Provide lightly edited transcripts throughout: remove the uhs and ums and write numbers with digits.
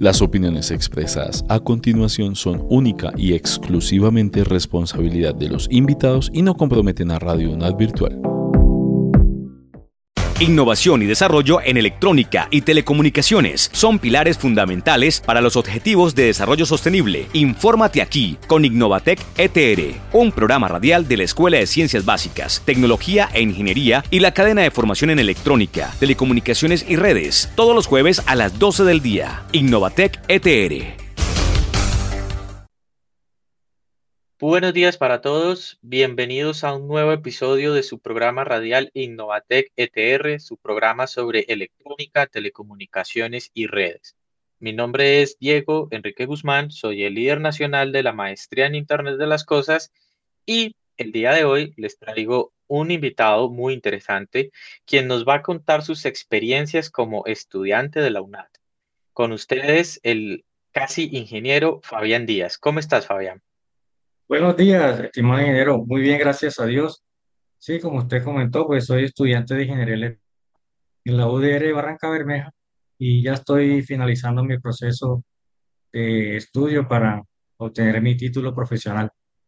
Las opiniones expresadas a continuación son única y exclusivamente responsabilidad de los invitados y no comprometen a Radio UNAD Virtual. Innovación y desarrollo en electrónica y telecomunicaciones son pilares fundamentales para los objetivos de desarrollo sostenible. Infórmate aquí con Innovatec ETR, un programa radial de la Escuela de Ciencias Básicas, Tecnología e Ingeniería y la cadena de formación en electrónica, telecomunicaciones y redes, todos los jueves a las 12 del día. Innovatec ETR. Buenos días para todos, bienvenidos a un nuevo episodio de su programa radial Innovatec ETR, su programa sobre electrónica, telecomunicaciones y redes. Mi nombre es Diego Enrique Guzmán, soy el líder nacional de la maestría en Internet de las Cosas y el día de hoy les traigo un invitado muy interesante quien nos va a contar sus experiencias como estudiante de la UNAD. Con ustedes, el casi ingeniero Fabián Díaz. ¿Cómo estás, Fabián? Buenos días, estimado ingeniero. Muy bien, gracias a Dios. Sí, como usted comentó, pues soy estudiante de ingeniería eléctrica en la UDR Barranca Bermeja y ya estoy finalizando mi proceso de estudio para obtener mi título profesional.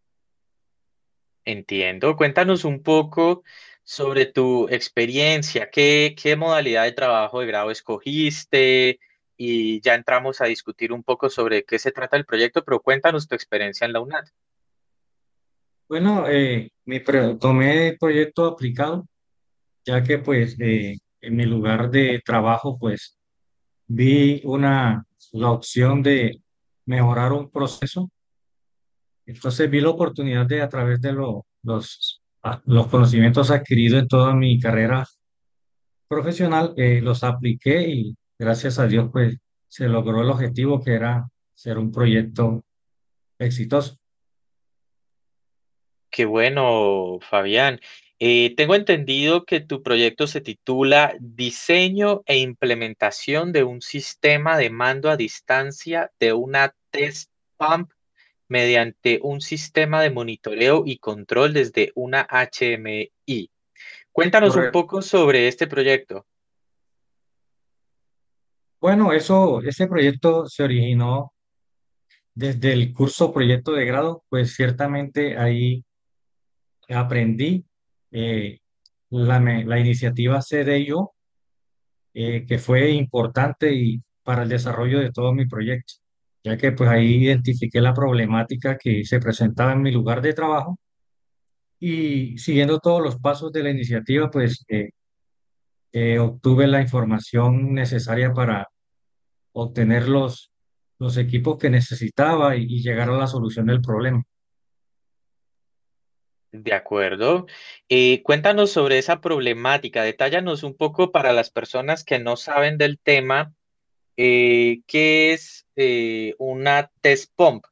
Entiendo. Cuéntanos un poco sobre tu experiencia, qué modalidad de trabajo de grado escogiste y ya entramos a discutir un poco sobre qué se trata el proyecto, pero cuéntanos tu experiencia en la UNAD. Bueno, tomé el proyecto aplicado, ya que pues en mi lugar de trabajo pues vi la opción de mejorar un proceso. Entonces vi la oportunidad de, a través de los conocimientos adquiridos en toda mi carrera profesional, los apliqué y gracias a Dios, pues se logró el objetivo que era ser un proyecto exitoso. Qué bueno, Fabián. Tengo entendido que tu proyecto se titula Diseño e implementación de un sistema de mando a distancia de una test pump mediante un sistema de monitoreo y control desde una HMI. Cuéntanos un Correcto. poco sobre este proyecto. Bueno, ese proyecto se originó desde el curso proyecto de grado, pues ciertamente ahí aprendí la iniciativa CDIO, que fue importante y para el desarrollo de todo mi proyecto, ya que pues ahí identifiqué la problemática que se presentaba en mi lugar de trabajo y siguiendo todos los pasos de la iniciativa, pues obtuve la información necesaria para obtener los equipos que necesitaba y llegar a la solución del problema. De acuerdo. Cuéntanos sobre esa problemática. Detállanos un poco para las personas que no saben del tema, qué es una test pump.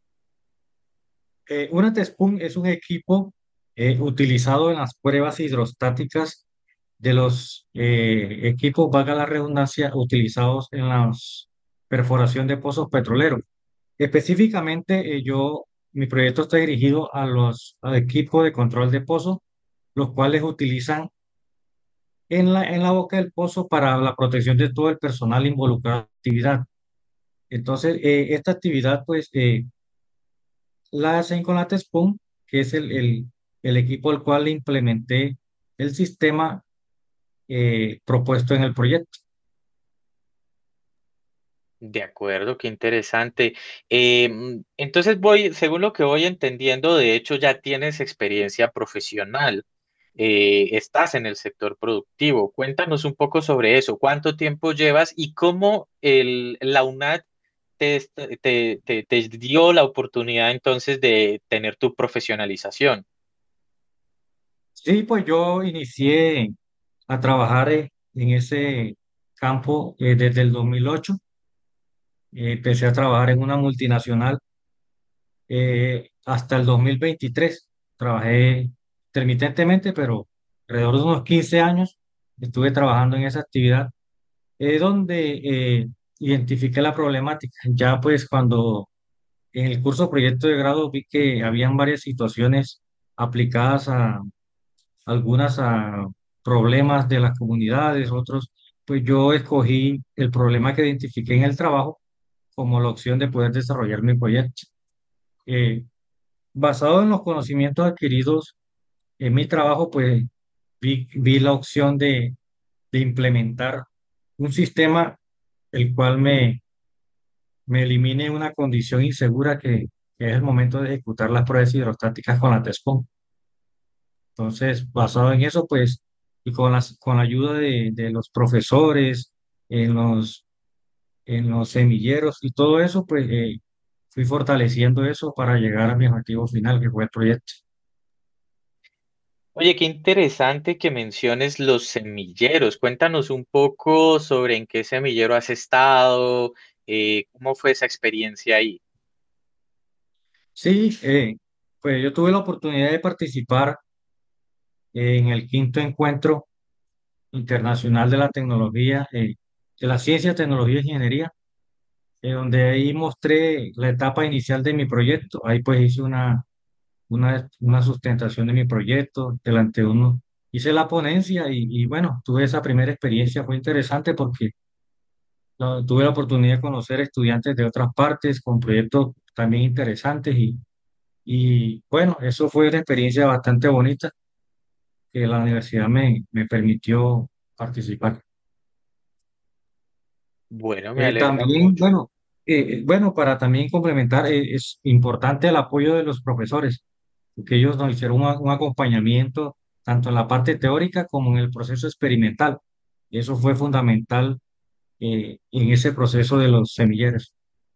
Una TESPUM es un equipo utilizado en las pruebas hidrostáticas de los equipos, valga la redundancia, utilizados en la perforación de pozos petroleros. Específicamente, mi proyecto está dirigido al equipo de control de pozos, los cuales utilizan en la boca del pozo para la protección de todo el personal involucrado en la actividad. Entonces, esta actividad, pues, la hacen con la TESPUM, que es el equipo al cual le implementé el sistema propuesto en el proyecto. De acuerdo, qué interesante. Entonces según lo que voy entendiendo, de hecho ya tienes experiencia profesional, estás en el sector productivo. Cuéntanos un poco sobre eso. ¿Cuánto tiempo llevas y cómo la UNAD te dio la oportunidad entonces de tener tu profesionalización? Sí, pues yo inicié a trabajar en ese campo desde el 2008. Empecé a trabajar en una multinacional hasta el 2023. Trabajé intermitentemente, pero alrededor de unos 15 años estuve trabajando en esa actividad, donde identifiqué la problemática. Ya pues cuando en el curso proyecto de grado vi que habían varias situaciones aplicadas a algunas a problemas de las comunidades, otros, pues yo escogí el problema que identifiqué en el trabajo como la opción de poder desarrollar mi proyecto. Eh, Basado en los conocimientos adquiridos en mi trabajo, pues vi la opción de implementar un sistema el cual me elimine una condición insegura que es el momento de ejecutar las pruebas hidrostáticas con la TESPON. Entonces, basado en eso, pues, y con la ayuda de los profesores en en los semilleros y todo eso, pues, fui fortaleciendo eso para llegar a mi objetivo final, que fue el proyecto. Oye, qué interesante que menciones los semilleros. Cuéntanos un poco sobre en qué semillero has estado, cómo fue esa experiencia ahí. Sí, pues yo tuve la oportunidad de participar en el quinto encuentro internacional de la tecnología, de la ciencia, tecnología e ingeniería, donde ahí mostré la etapa inicial de mi proyecto. Ahí pues hice una sustentación de mi proyecto delante de uno. Hice la ponencia y bueno, tuve esa primera experiencia, fue interesante porque tuve la oportunidad de conocer estudiantes de otras partes con proyectos también interesantes y bueno, eso fue una experiencia bastante bonita que la universidad me permitió participar. Bueno, me alegra También, mucho. bueno, para también complementar, es importante el apoyo de los profesores, porque ellos nos hicieron un acompañamiento tanto en la parte teórica como en el proceso experimental. Y eso fue fundamental en ese proceso de los semilleros.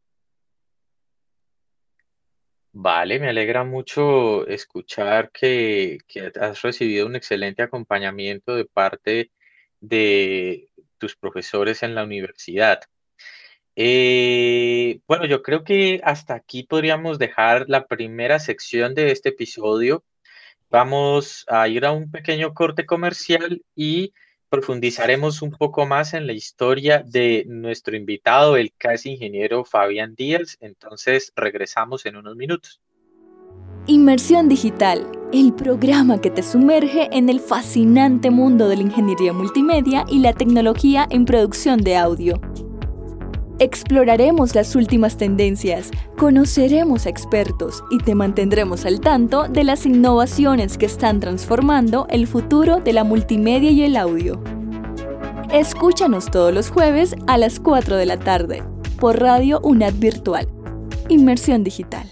Vale, me alegra mucho escuchar que has recibido un excelente acompañamiento de parte de tus profesores en la universidad. Bueno, yo creo que hasta aquí podríamos dejar la primera sección de este episodio. Vamos a ir a un pequeño corte comercial y profundizaremos un poco más en la historia de nuestro invitado, el casi ingeniero Fabián Díaz. Entonces, regresamos en unos minutos. Inmersión Digital, el programa que te sumerge en el fascinante mundo de la ingeniería multimedia y la tecnología en producción de audio. Exploraremos las últimas tendencias, conoceremos a expertos y te mantendremos al tanto de las innovaciones que están transformando el futuro de la multimedia y el audio. Escúchanos todos los jueves a las 4 de la tarde por Radio UNAD Virtual. Inmersión Digital.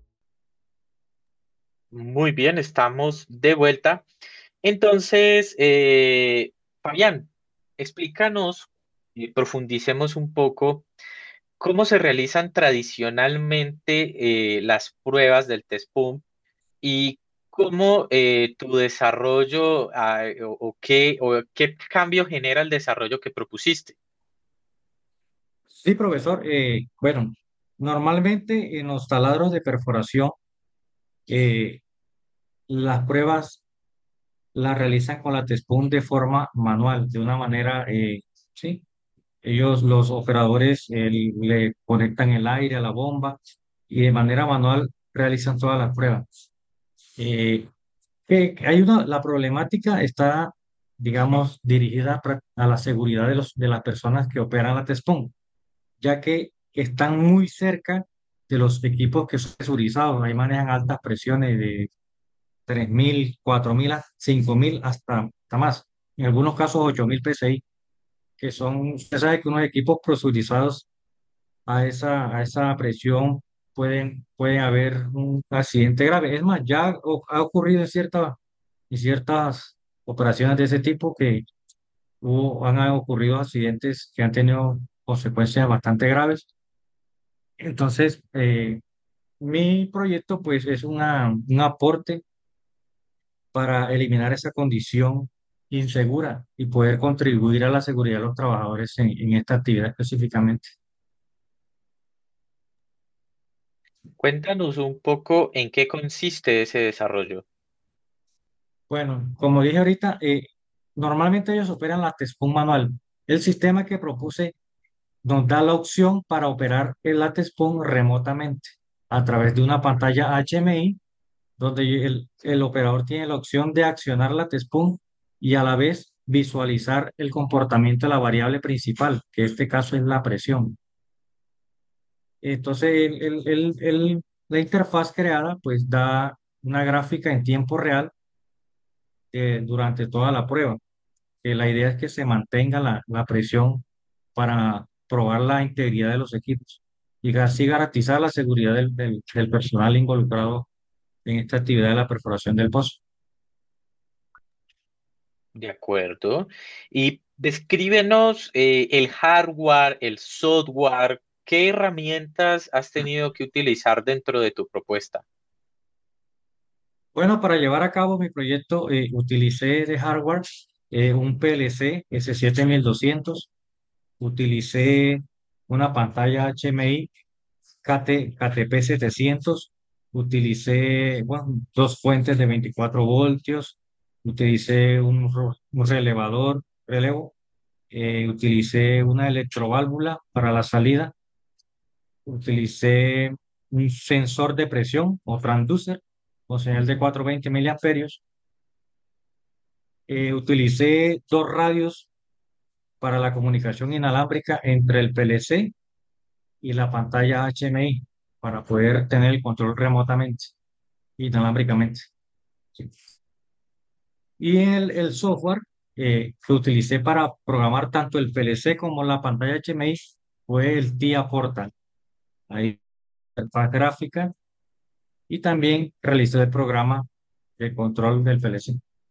Muy bien, estamos de vuelta. Entonces, Fabián, explícanos y profundicemos un poco cómo se realizan tradicionalmente las pruebas del test PUM y cómo tu desarrollo o qué cambio genera el desarrollo que propusiste. Sí, profesor. Bueno, normalmente en los taladros de perforación, eh, las pruebas las realizan con la TESPUM de forma manual, de una manera, sí. Ellos, los operadores, le conectan el aire a la bomba y de manera manual realizan todas las pruebas. Eh, la problemática está, digamos, dirigida a la seguridad de las personas que operan la TESPON, ya que están muy cerca de los equipos que son presurizados. Ahí manejan altas presiones de 3.000, 4.000, 5.000, hasta más. En algunos casos 8.000 PSI, que son, usted sabe que unos equipos presurizados a esa presión pueden haber un accidente grave. Es más, ya ha ocurrido en ciertas operaciones de ese tipo que han ocurrido accidentes que han tenido consecuencias bastante graves. Entonces, mi proyecto pues es un aporte para eliminar esa condición insegura y poder contribuir a la seguridad de los trabajadores en esta actividad específicamente. Cuéntanos un poco en qué consiste ese desarrollo. Bueno, como dije ahorita, normalmente ellos operan la TESPUM manual. El sistema que propuse nos da la opción para operar el TESPUM remotamente a través de una pantalla HMI, donde el operador tiene la opción de accionar la TESPUM y a la vez visualizar el comportamiento de la variable principal, que en este caso es la presión. Entonces, la interfaz creada pues da una gráfica en tiempo real durante toda la prueba. La idea es que se mantenga la presión para probar la integridad de los equipos y así garantizar la seguridad del personal involucrado en esta actividad de la perforación del pozo. De acuerdo. Y descríbenos el hardware, el software, ¿qué herramientas has tenido que utilizar dentro de tu propuesta? Bueno, para llevar a cabo mi proyecto utilicé de hardware un PLC S7200, utilicé una pantalla HMI KTP 700, utilicé bueno, dos fuentes de 24 voltios, utilicé un relevo, utilicé una electroválvula para la salida, utilicé un sensor de presión o transducer con señal de 420 miliamperios. Utilicé dos radios para la comunicación inalámbrica entre el PLC y la pantalla HMI para poder tener el control remotamente, inalámbricamente. Sí. Y el software que utilicé para programar tanto el PLC como la pantalla HMI fue el TIA Portal. Ahí interfaz gráfica y también realicé el programa de control del PLC.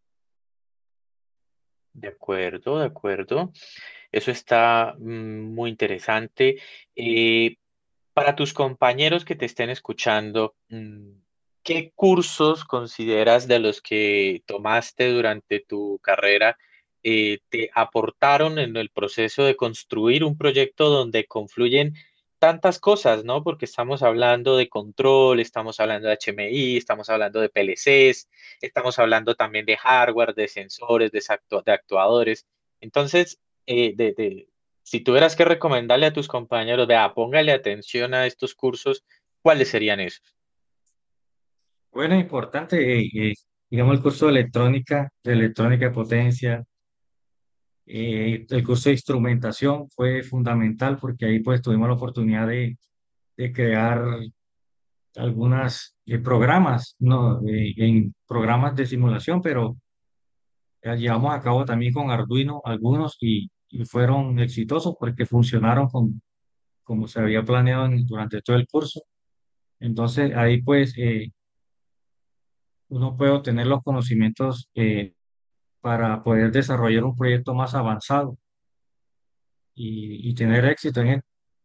De acuerdo, de acuerdo. Eso está muy interesante. Eh, para tus compañeros que te estén escuchando, ¿qué cursos consideras de los que tomaste durante tu carrera te aportaron en el proceso de construir un proyecto donde confluyen tantas cosas, ¿no? Porque estamos hablando de control, estamos hablando de HMI, estamos hablando de PLCs, estamos hablando también de hardware, de sensores, de actuadores. Entonces, si tuvieras que recomendarle a tus compañeros, vea, póngale atención a estos cursos, ¿cuáles serían esos? Bueno, importante, digamos, el curso de electrónica de potencia, el curso de instrumentación fue fundamental porque ahí pues tuvimos la oportunidad de crear algunas programas, ¿no? En programas de simulación, pero llevamos a cabo también con Arduino algunos y fueron exitosos porque funcionaron como se había planeado durante todo el curso. Entonces ahí pues uno puede obtener los conocimientos para poder desarrollar un proyecto más avanzado y tener éxito en él.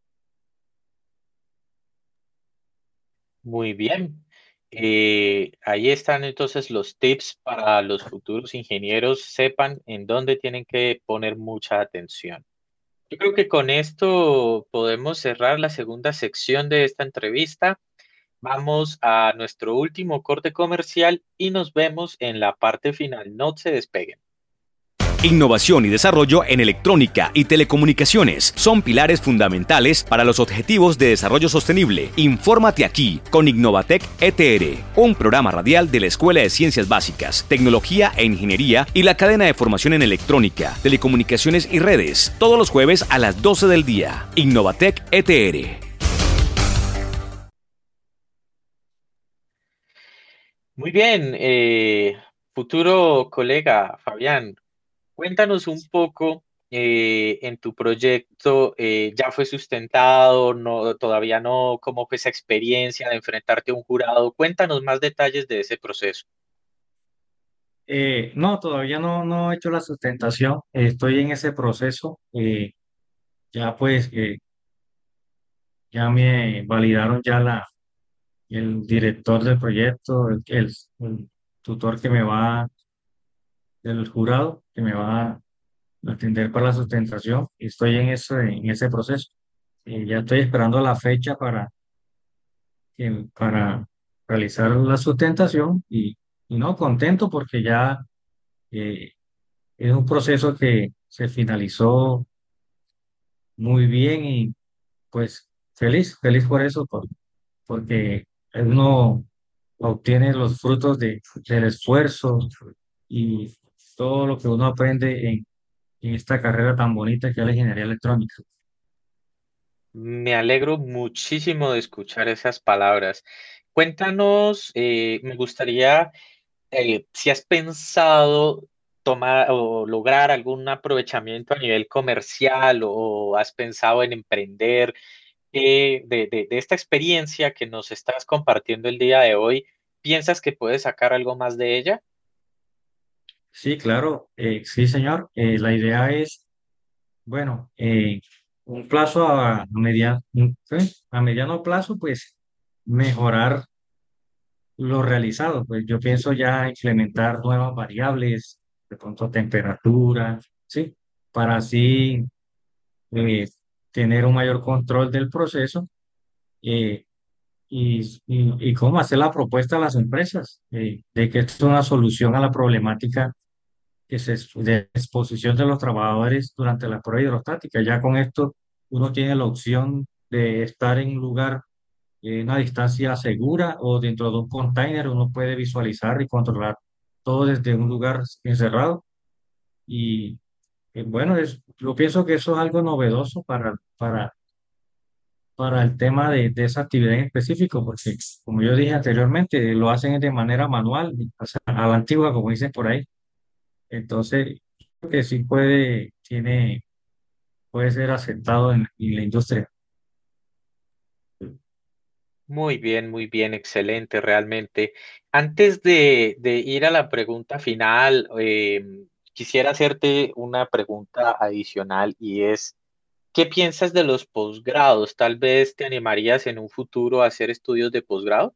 Muy bien. Ahí están entonces los tips para los futuros ingenieros, sepan en dónde tienen que poner mucha atención. Yo creo que con esto podemos cerrar la segunda sección de esta entrevista. Vamos a nuestro último corte comercial y nos vemos en la parte final. No se despeguen. Innovación y desarrollo en electrónica y telecomunicaciones son pilares fundamentales para los objetivos de desarrollo sostenible. Infórmate aquí con Innovatec ETR, un programa radial de la Escuela de Ciencias Básicas, Tecnología e Ingeniería y la cadena de formación en electrónica, telecomunicaciones y redes, todos los jueves a las 12 del día. Innovatec ETR. Muy bien, futuro colega Fabián, cuéntanos un poco en tu proyecto, ¿ya fue sustentado? No, todavía no, ¿cómo fue esa experiencia de enfrentarte a un jurado? Cuéntanos más detalles de ese proceso. No, todavía no he hecho la sustentación, estoy en ese proceso. Ya pues ya me validaron ya el director del proyecto, el tutor que me va, el jurado que me va a atender para la sustentación. Y estoy en ese proceso. Ya estoy esperando la fecha para realizar la sustentación y no contento porque ya eh, es un proceso que se finalizó muy bien y pues feliz por eso, porque uno obtiene los frutos del esfuerzo y todo lo que uno aprende en esta carrera tan bonita que es la ingeniería electrónica. Me alegro muchísimo de escuchar esas palabras. Cuéntanos, me gustaría, si has pensado tomar o lograr algún aprovechamiento a nivel comercial o has pensado en emprender de esta experiencia que nos estás compartiendo el día de hoy, ¿piensas que puedes sacar algo más de ella? Sí, claro, sí, señor. La idea es, bueno, un plazo a mediano plazo, pues mejorar lo realizado. Pues yo pienso ya implementar nuevas variables, de pronto temperatura, ¿sí? Para así eh, tener un mayor control del proceso eh, y cómo hacer la propuesta a las empresas de que esto es una solución a la problemática de exposición de los trabajadores durante la prueba hidrostática. Ya con esto uno tiene la opción de estar en un lugar en una distancia segura o dentro de un container, uno puede visualizar y controlar todo desde un lugar encerrado. Y bueno, yo pienso que eso es algo novedoso para el tema de esa actividad en específico, porque como yo dije anteriormente, lo hacen de manera manual, o sea, a la antigua, como dicen por ahí. Entonces, creo que sí puede ser aceptado en la industria. Muy bien, excelente, realmente. Antes de ir a la pregunta final, quisiera hacerte una pregunta adicional y es, ¿qué piensas de los posgrados? ¿Tal vez te animarías en un futuro a hacer estudios de posgrado?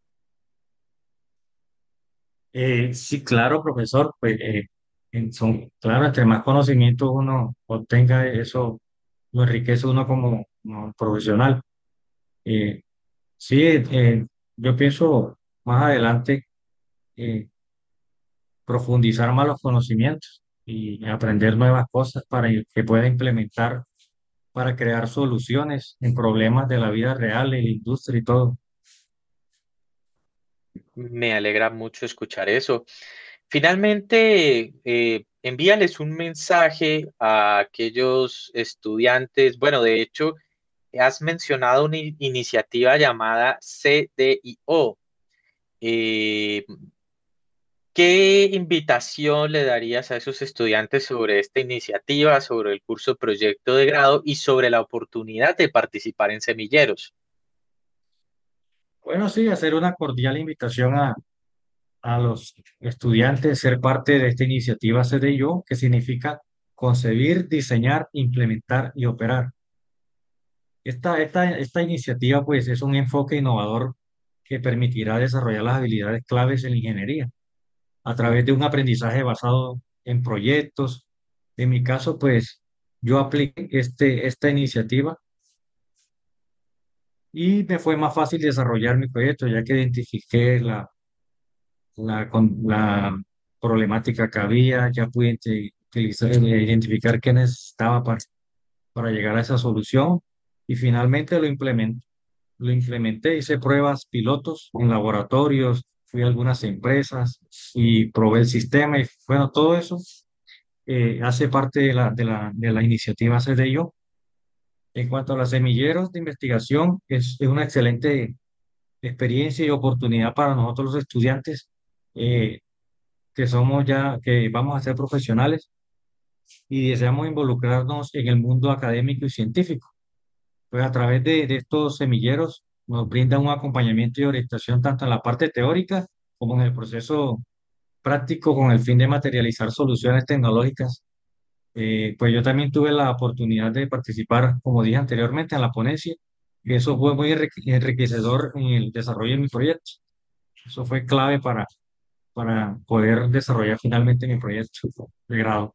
Sí, claro, profesor, pues claro, entre más conocimiento uno obtenga, eso lo enriquece uno como profesional. Eh, sí, yo pienso más adelante eh, profundizar más los conocimientos y aprender nuevas cosas para que pueda implementar, para crear soluciones en problemas de la vida real, en la industria y todo. Me alegra mucho escuchar eso. Finalmente, envíales un mensaje a aquellos estudiantes. Bueno, de hecho, has mencionado una iniciativa llamada CDIO. Eh, ¿Qué invitación le darías a esos estudiantes sobre esta iniciativa, sobre el curso proyecto de grado y sobre la oportunidad de participar en semilleros? Bueno, sí, hacer una cordial invitación a los estudiantes ser parte de esta iniciativa CDIO, que significa concebir, diseñar, implementar y operar. Esta iniciativa, pues, es un enfoque innovador que permitirá desarrollar las habilidades claves en la ingeniería a través de un aprendizaje basado en proyectos. En mi caso, pues, yo apliqué esta iniciativa y me fue más fácil desarrollar mi proyecto, ya que identifiqué la problemática que había, ya pude identificar qué necesitaba para llegar a esa solución y finalmente lo implementé, hice pruebas pilotos en laboratorios, fui a algunas empresas y probé el sistema y bueno, todo eso hace parte de la iniciativa CDIO. En cuanto a los semilleros de investigación, es una excelente experiencia y oportunidad para nosotros los estudiantes eh, que vamos a ser profesionales y deseamos involucrarnos en el mundo académico y científico. Pues a través de estos semilleros nos brindan un acompañamiento y orientación tanto en la parte teórica como en el proceso práctico con el fin de materializar soluciones tecnológicas. Pues yo también tuve la oportunidad de participar, como dije anteriormente, en la ponencia y eso fue muy enriquecedor en el desarrollo de mi proyecto. Eso fue clave para poder desarrollar finalmente mi proyecto de grado.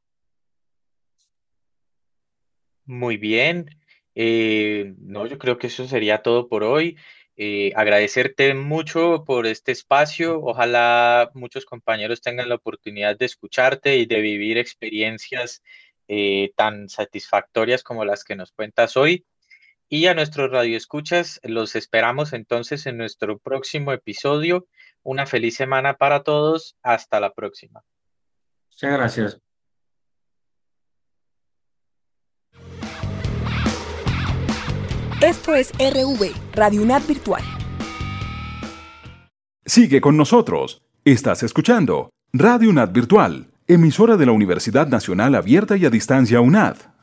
Muy bien. No, yo creo que eso sería todo por hoy. Agradecerte mucho por este espacio. Ojalá muchos compañeros tengan la oportunidad de escucharte y de vivir experiencias tan satisfactorias como las que nos cuentas hoy. Y a nuestros radioescuchas, los esperamos entonces en nuestro próximo episodio. Una feliz semana para todos. Hasta la próxima. Muchas gracias. Esto es RV, Radio UNAD Virtual. Sigue con nosotros. Estás escuchando Radio UNAD Virtual, emisora de la Universidad Nacional Abierta y a Distancia UNAD.